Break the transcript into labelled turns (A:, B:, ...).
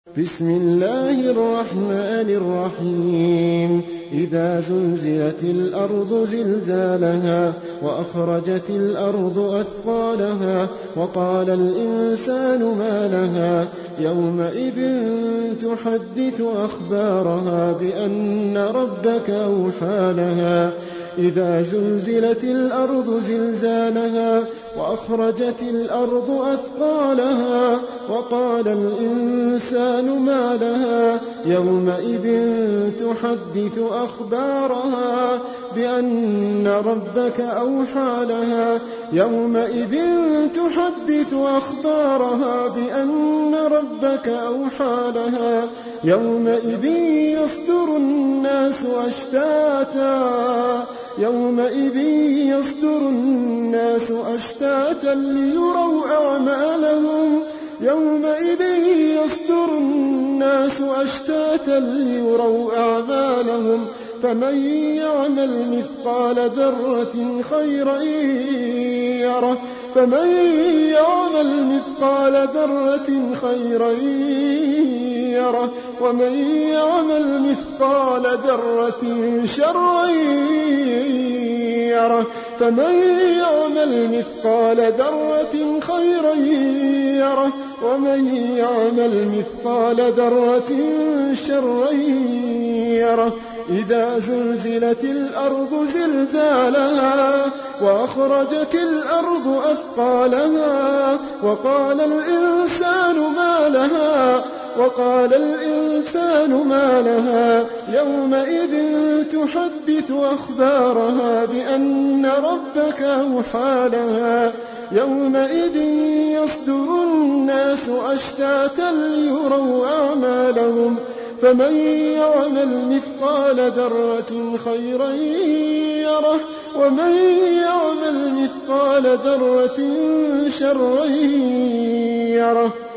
A: بسم الله الرحمن الرحيم إذا زلزلت الأرض زلزالها وأخرجت الأرض أثقالها وقال الإنسان ما لها يومئذ تحدث أخبارها بأن ربك أوحى لها إذا زلزلت الأرض زلزالها وأخرجت الأرض أثقالها وقال الإنسان ما لها يومئذ تحدث أخبارها بأن ربك أوحى لها يومئذ تحدث أخبارها بأن ربك أوحى لها يومئذ يصدر الناس أشتاتا ليروا أعمالهم فمن يعمل مثقال ذرة خيرا يره ومن يعمل مثقال ذرة شرا يره فمن يعمل مثقال ذرة خيرا يره ومن يعمل مثقال ذرة شرا يره إذا زلزلت الأرض زلزالها وأخرجت الأرض أثقالها وقال الإنسان ما لها يومئذ تحدث أخبارها بأن ربك أوحى لها يومئذ يصدر الناس أشتاتا ليروا أعمالهم فمن يعمل مثقال ذرة خيرا يره ومن يعمل مثقال ذرة شرا يره